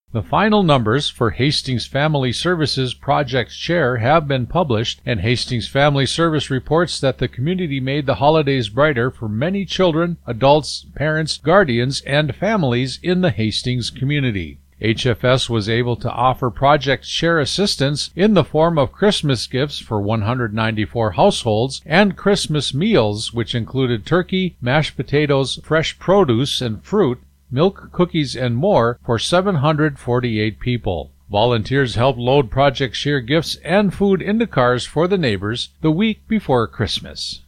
The final numbers for Hastings Family Services Project Share have been published, and Hastings Family Service reports that the community made the holidays brighter for many children, adults, parents, guardians, and families in the Hastings community. HFS was able to offer Project Share assistance in the form of Christmas gifts for 194 households and Christmas meals, which included turkey, mashed potatoes, fresh produce and fruit, milk, cookies, and more for 748 people. Volunteers helped load Project Share gifts and food into cars for the neighbors the week before Christmas.